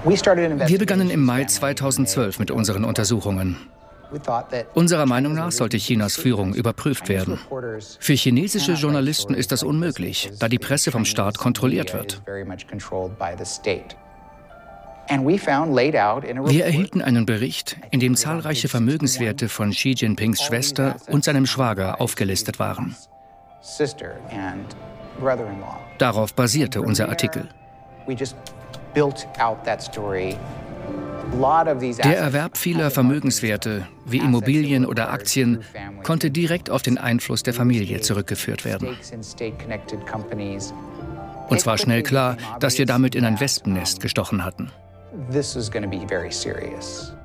Wir begannen im Mai 2012 mit unseren Untersuchungen. Unserer Meinung nach sollte Chinas Führung überprüft werden. Für chinesische Journalisten ist das unmöglich, da die Presse vom Staat kontrolliert wird. Wir erhielten einen Bericht, in dem zahlreiche Vermögenswerte von Xi Jinpings Schwester und seinem Schwager aufgelistet waren. Darauf basierte unser Artikel. Der Erwerb vieler Vermögenswerte, wie Immobilien oder Aktien, konnte direkt auf den Einfluss der Familie zurückgeführt werden. Uns war schnell klar, dass wir damit in ein Wespennest gestochen hatten. This is going to be very serious.